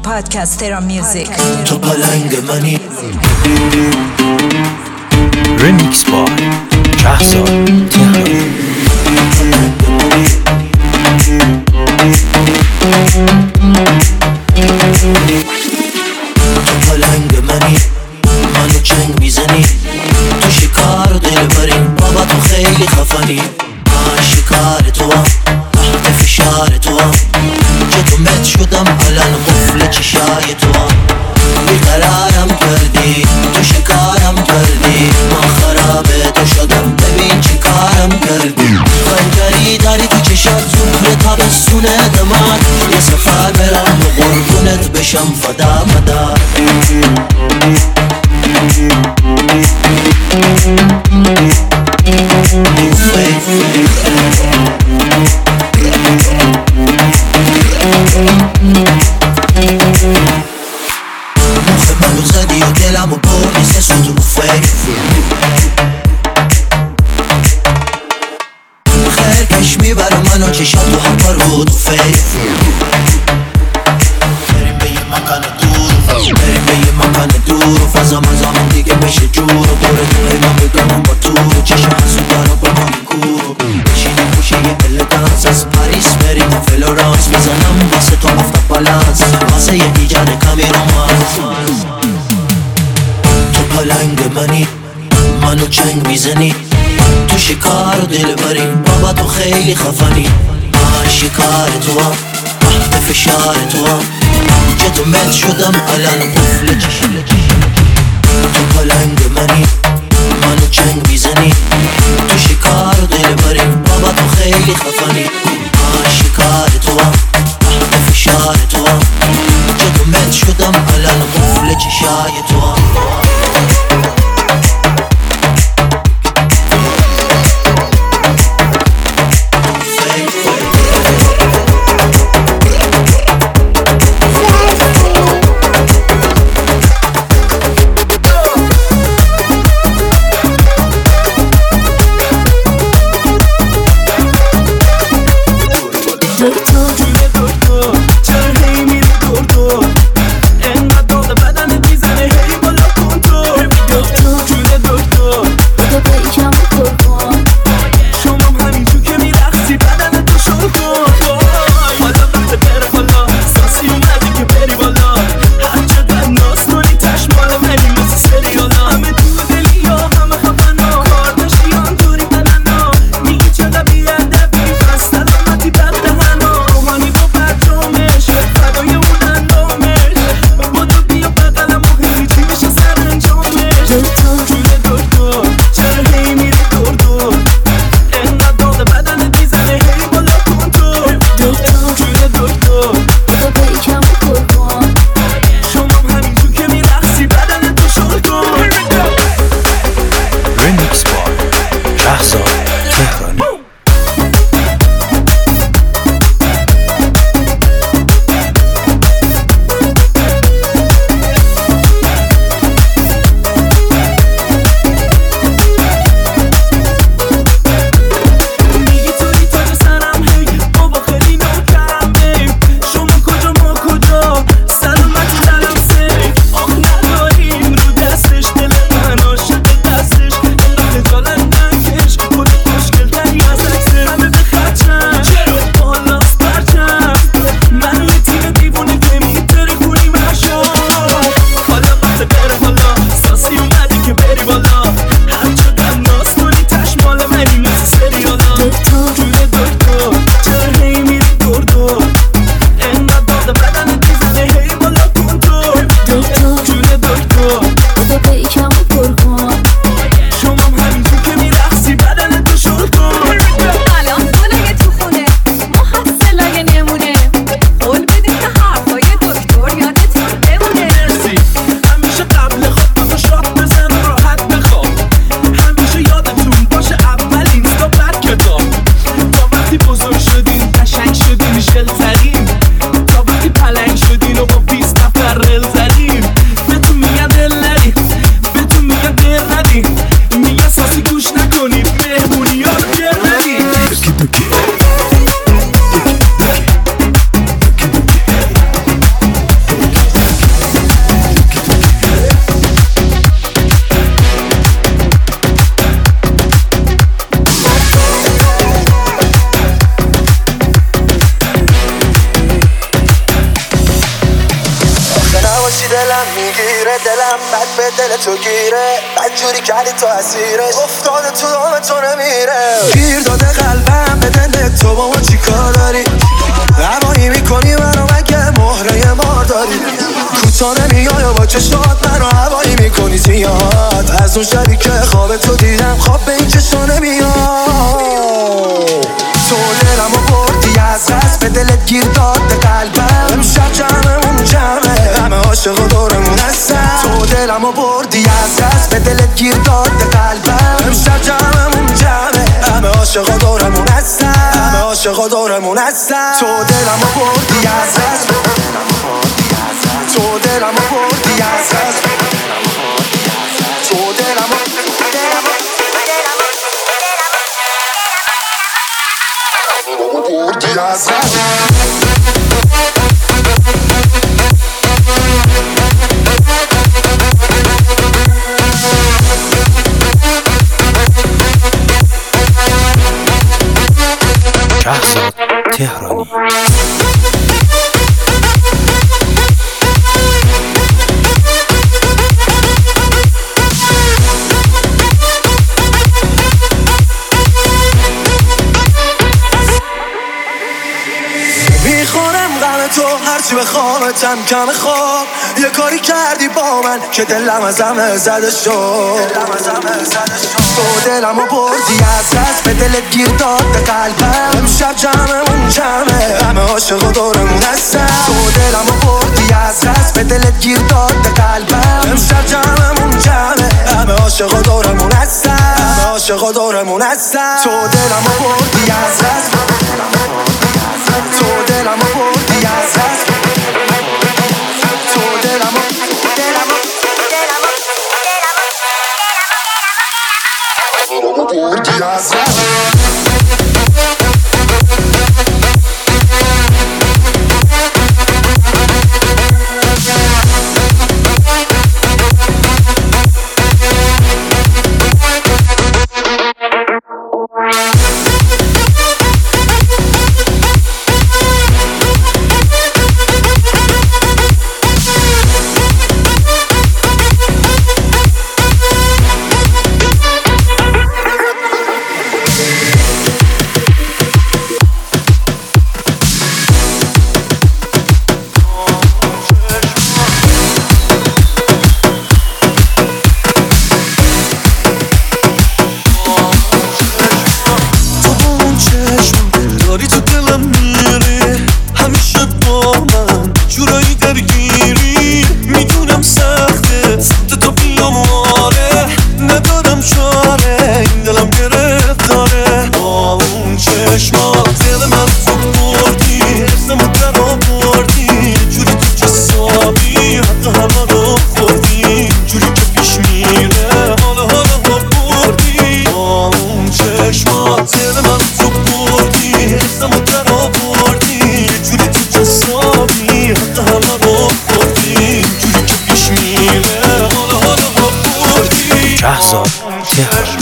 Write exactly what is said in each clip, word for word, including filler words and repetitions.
Podcastera Music. تو پلنگ منی. Remix by Kehzad Tehran. تو پلنگ منی، منو چنگ میزنی، تو شکار دل بریم، بابا تو خیلی خفنی. من شکار تو هم، تحت فشار تو هم، که تو مت شدم الان قفل چشای تو هم. بیقرارم کردی، تو شکارم کردی، من خرابه تو شدم، ببین چی کارم کردی. خنجری داری تو چشات، زهر تابستونه دمات، یه سفر برم و قربونت بشم فدا مدا. مخ منو زدی و دلمو بردی سه سو تو فکر. خیر کش میبره منو چشات و هم پرو تو فکر. بریم به یه مکان دور، بریم به یه مکان دور و فضا مزامون دیگه بشه جور و دور دوه من بدونم با تو چشم سودارو با من کور. بشینیم پوشه یه الگانس، از پاریس بریم تا فلورانس، میزنم واسه تو افتا بالانس، واسه یه ایجاد کمی رومانس. تو پلنگ منی، منو چنگ میزنی، تو شکار دل بریم، بابا تو خیلی خفنی. من شکار تو هم، تحت فشار تو هم، که تو مت شدم الان قفل چشم. تو پلنگ منی، منو چنگ میزنی، تو شکار دل بریم، بابا تو خیلی خفنی. من شکار تو هم، تحت فشار تو هم، که تو مت شدم الان قفل چشای تو هم. چرا هی میری دور دور، انقدر داغ بدنت میزنه هی بالا کن دلم میگیره، دلم بد به دل تو گیره، بد جوری کردی تو اسیرش، افتاده تو دام تو نمیره. گیر داده قلبم به دل تو، با ما چی کار داری؟ هوایی میکنی منو مگه مهره مار داری؟ کوتا نمیای و با چشات منو هوایی میکنی زیاد، از اون شبی که خواب تو دیدم خواب به این چشا نمیاد. تو دلمو بردی از دست، به دلت گیر داده قلبم، امشب جمعمون جمعه، همه عاشق دورمون هستن. تو دلمو بردی از دست، به دلت گیر داده قلبم، امشب جمعمون جمعه، همه عاشق دورمون هستن، همه عاشق دورمون هستن. تو دلمو بردی از دست، تو دلمو بردی از دست، تو دلمو بردی از دست. شهرزاد تهرانی. میخورم غم تو هرچی بخوامتم کم خواب، یه کاری کردی با من که دلم از همه زده شد. تو دلمو بردی از دست، به دلت گیر داده قلبم، امشب جمعمون جمعه، همه عاشق دورمون هستن. تو دلمو بردی از دست، به دلت گیر داده قلبم، امشب جمعمون جمعه، همه عاشق دورمون هستن، همه عاشق دورمون هستن. تو دلمو بردی از دست، تو دلمو بردی از دست، تو دلمو دلمو دلمو بردی از دست. شهرزاد تهرانی.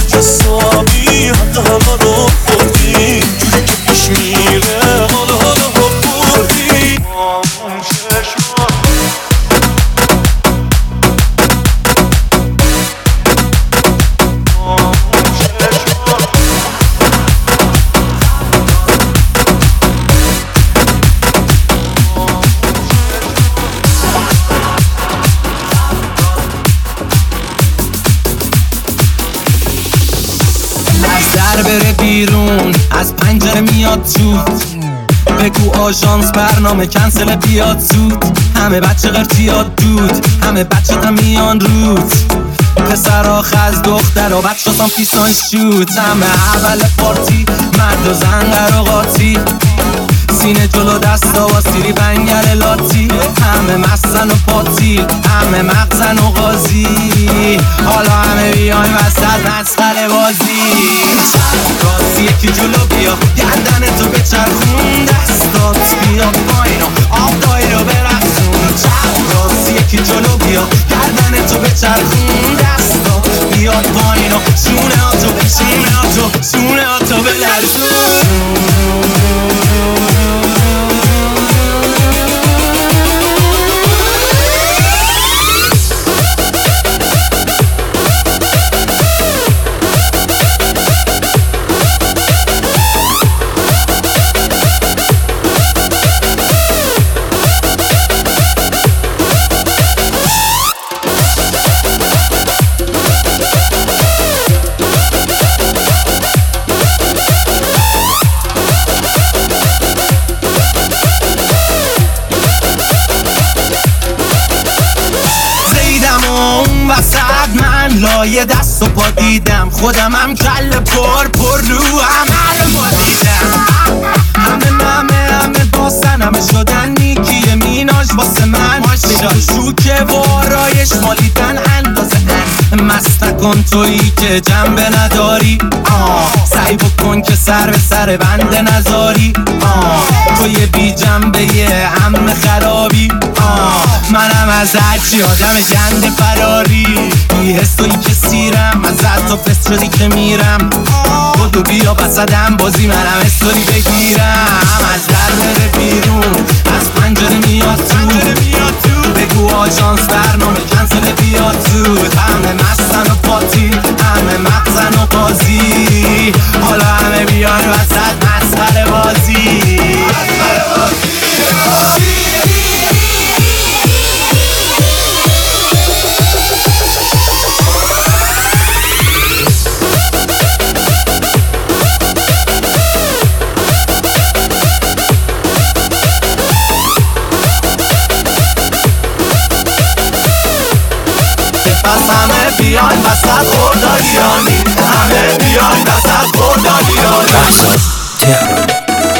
حتی همه رو خوردی جوری که پیش میره حالا حالا بیرون از پنجره میاد تو، بگو آژانس برنامه کنسل بیاد زود. همه بچه قرتیاد دود، همه بچه تا میان رود، پسرها خز دخترها بچه سام پیسان شود. همه اول پارتی مرد و زن قراقاتی، سینه جلو دستا با سیری بنگل لاتی. همه مستن و پاتی، همه مغزن و غازی، حالا همه بیایم وسط مسخره بازی. راستی یکی جلو بیا، گردن تو بچرخون، دستات بیا پایین و آب دایی رو برقصون. راستی یکی جلو بیا، گردن تو بچرخون، دستات بیاد پایین و سونه ها تو سونه ها تو سونه ها تو بلرزون. وسط من لایه دست و پا دیدم، خودم هم کل پر پر رو همه رو دیدم. همه همه همه باسن همه شدن نیکی میناژ واسه من، بجای شوکه و آرایش مالیدن اندازه ان. مست نکن تویی که جنبه نداری، آه سعی بکن که سر به سر بنده نذاری، آه توی بی جنبه یه هم خرابی، آه منم از هرچی آدم گنده فراری. بی حس تویی که سیرم، از تو فست شدی که میرم، بدو بیا بسدم بازی منم استوری بگیرم. از در بره بیرون از پنجره میاد تو، بگو آژانس برنامه کنسل بیاد زود. همه مستن و پاتی، همه مغزن و قاضی، حالا همه بیان وسط مسخره بازی. پس همه بیاین وسط خورداریانی، همه بیاین وسط خورداریانی. شهرزاد تهرانی.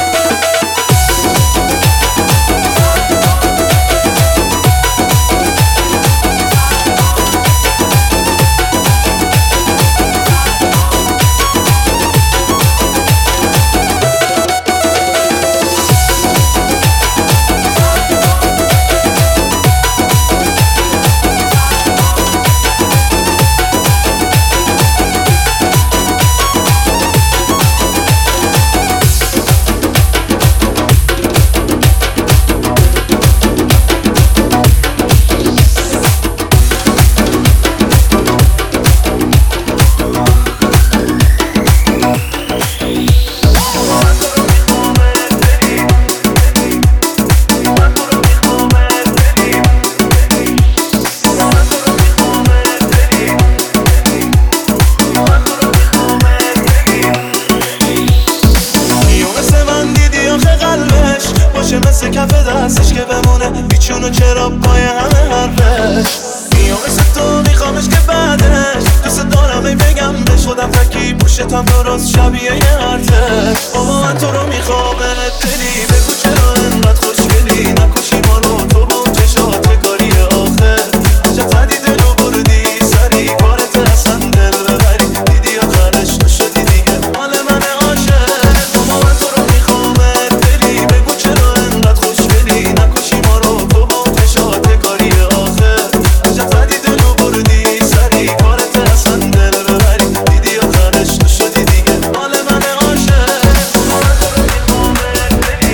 مثل کف دستش که بمونه بیچونو چرا پای همه حرفش. میام مثل تو میخوامش که بعدش دوست دارم ای بگم بهش، خودم تکی پوشتم درست شبیه یه ارتش. بابا من تو رو میخوامت دلی، بگو چرا انقدر خوشگلی، نکشی ما رو تو با اون چشات کاری آخر. عجب فدی دلو بردی سری، کارت اصلا دل ببری، دیدی آخرش تو شدی دیگه مال من عاشق. بابا من تو رو میخوامت دلی، بگو چرا انقدر خوشگلی، نکشی ما رو تو با اون چشات کاری آخر. عجب فدی دلو بردی سری، کارت اصلا دل ببری، دیدی آخرش تو شدی دیگه مال من عاشق. بابا من تو رو میخوامت دلی،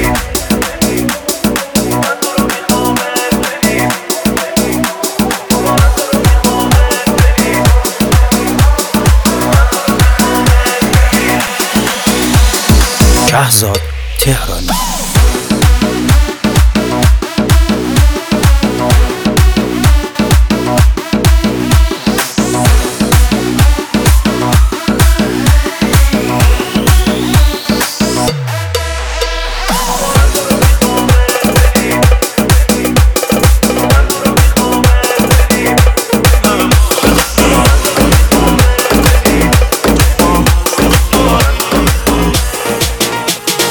من تو رو میخوامت دلی، بابا من تو رو میخوامت دلی. شهرزاد تهرانی.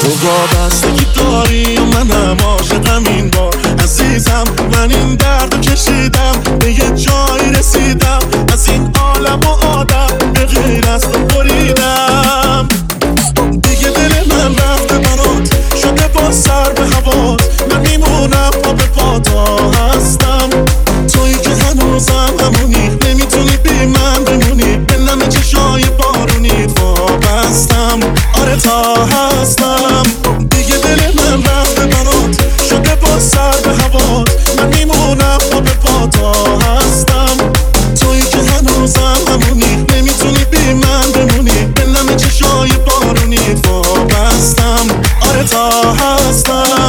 تو وابستگی داری و منم عاشقم این بار عزیزم. من این درد کشیدم به یه جایی رسیدم، از این عالم و آدم به غیر از تو بریدم. دیگه دل من رفته برات شده با سر به هوات، من میمونم پا به پاتا هستم. تویی که هنوزم همونی، نمیتونی بی من بمونی، به نم چشای بارونی وابستم. آره تا هستم. دیگه دل من رفته برات شده با سر به هوات، من میمونم پا به پاتا هستم. تویی که هنوزم همونی، نمیتونی بی من بمونی، به نم چشای بارونی وابستم. آره تا هستم.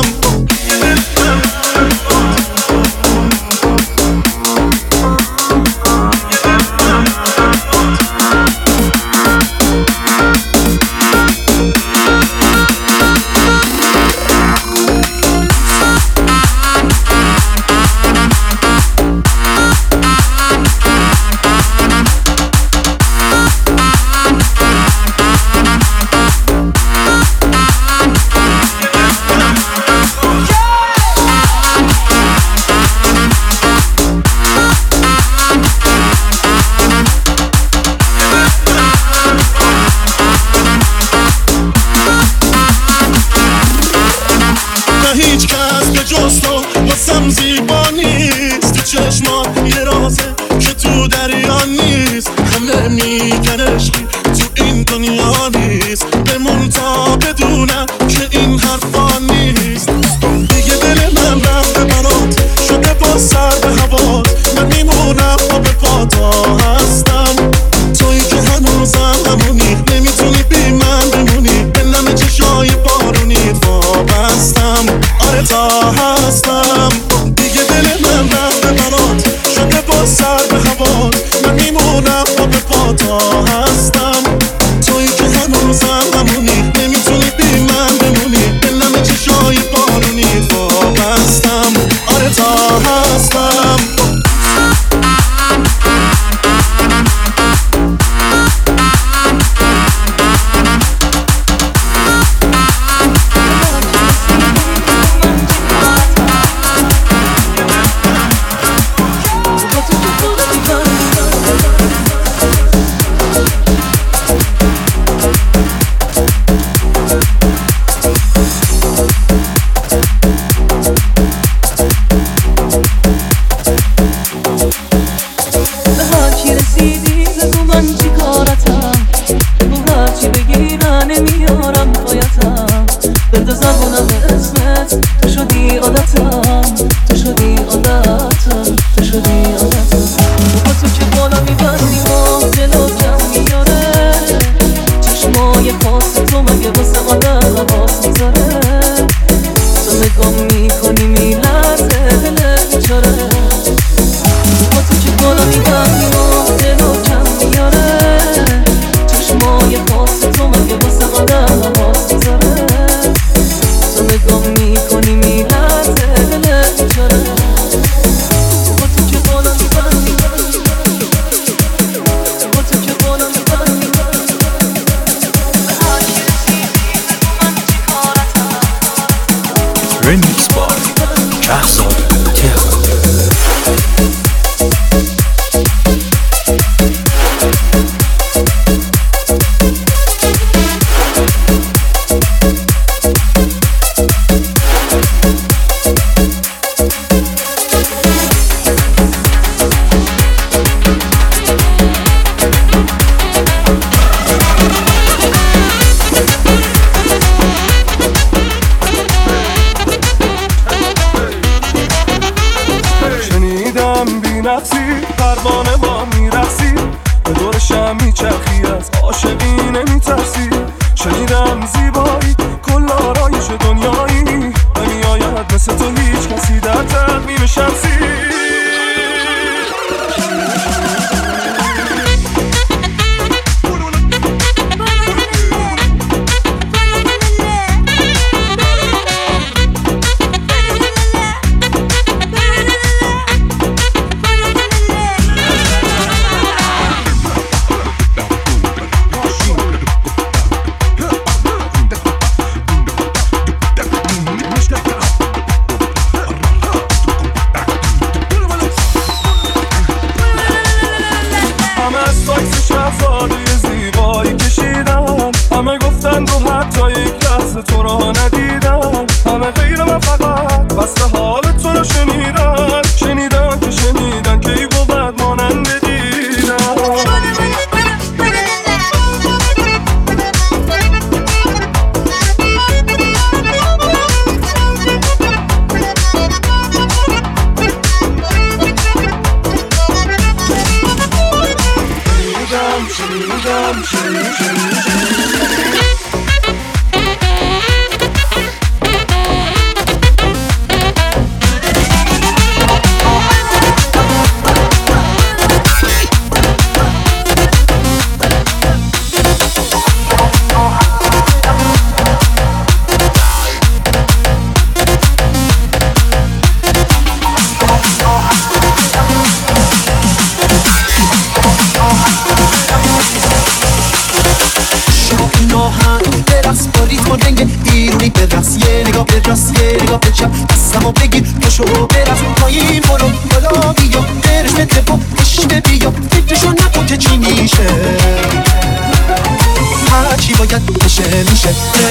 هیچ کس به جز تو واسم زیبا نیست. تو چشمات یه رازه که تو دریا نیست. حمله میگن عشقی تو این دنیا نیست. بمون تا بدونم که این حرفا نیست. دیگه دل من رفته برات شده با سر به هوات، من میمونم پا به پاتا هستم. تویی که هنوزم همونی، نمیتونی بی من بمونی، به نم چشای بارونی وابستم. آره تا هستم. دیگه دل من رفته برات شده با سر به هوات، من میمونم پا به پاتا هستم. تویی که هنوزم همونی، نمیتونی بی من بمونی، به نم چشای بارونی وابستم. آره تا هستم. تو نگاه میکنی تا یک لحظه تو رو ندیدم، همه غیر من فقط بس حال تو رو شنیدن، شنیدن که شنیدن که ای بود مانند دیدن. شنیدم شنیدم شنیدم برقص یه نگاه برقص یه نگاه بچم دستمو بگیر پشو برقص پایین برو بالا بیا برش بده با عشق بیا فکرشو نکن که چی میشه هرچی باید بشه میشه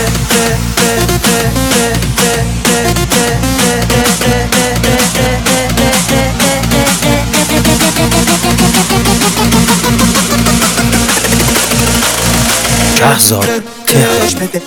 شهرزاد تهران.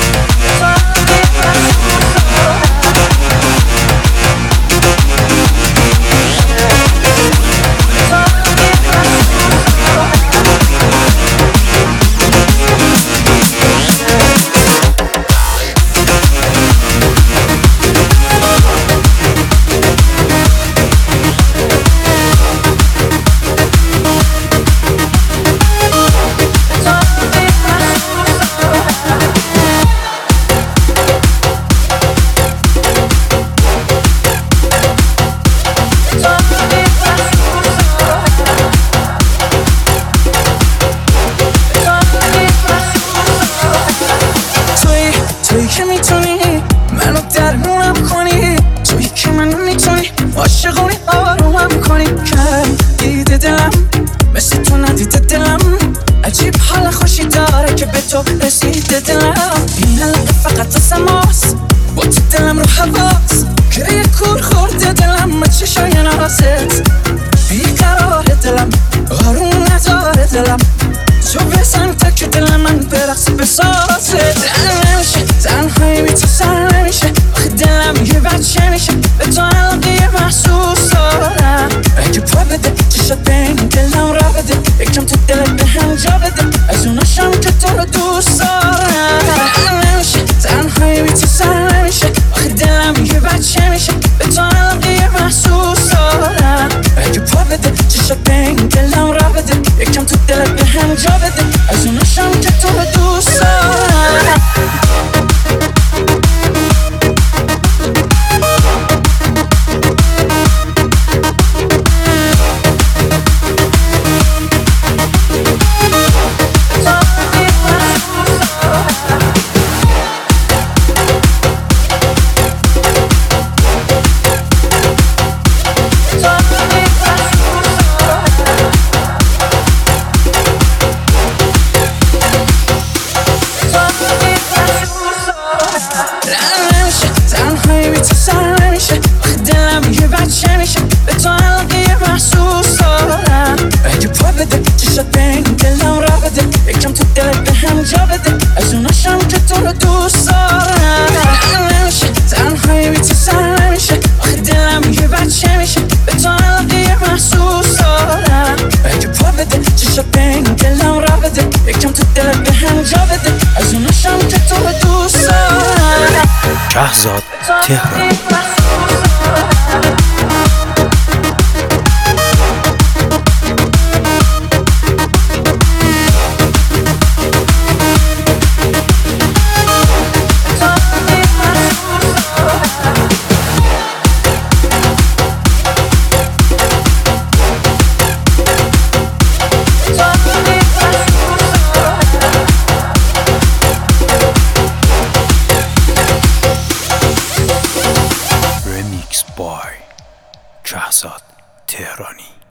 تویی که میتونی منو درمونم کنی، تویی که منو میتونی عاشقونی آرومم کنی، کم دیده دلم مثل تو ندیده دلم، عجیب حال خوشی داره که به تو رسیده دلم، این حلقه فقط از ماست با تو دلم رو حواس، گریه کور خورده دلم با چشای نازت، بیقرار دلم آروم نداره دلم، تو بزن تا که دل من برقص بسازه، تن نمیشه تنهایی بی تو سر نمیشه، آخه دلم یه بچه میشه به تو علاقه محسوس دارم، اگه پا بده چشات بین دلم را بده، یکم تو دلت به هم جا بده، از اوناشم که تو رو دوست دارم، تن نمیشه تنهایی بی تو سر نمیشه، آخه دلم یه بچه میشه به تو علاقه محسوس دارم، اگه پا بده چشات بین دلم را بده، یکم تو دلت به هم جا بده، از اوناشم که تو رو دوست دارم. جا بده از اوناشم که تو رو دوست دارم، نمیشه تنهایی بی تو سر نمیشه، آخه دلم یه بچه میشه به تو علاقه محسوس دارم، اگه پا بده چشات بین دلم را بده، یکم تو دلت به هم جا بده، از اوناشم که تو رو دوست دارم. شهرزاد تهران. Remix by شهرزاد تهرانی.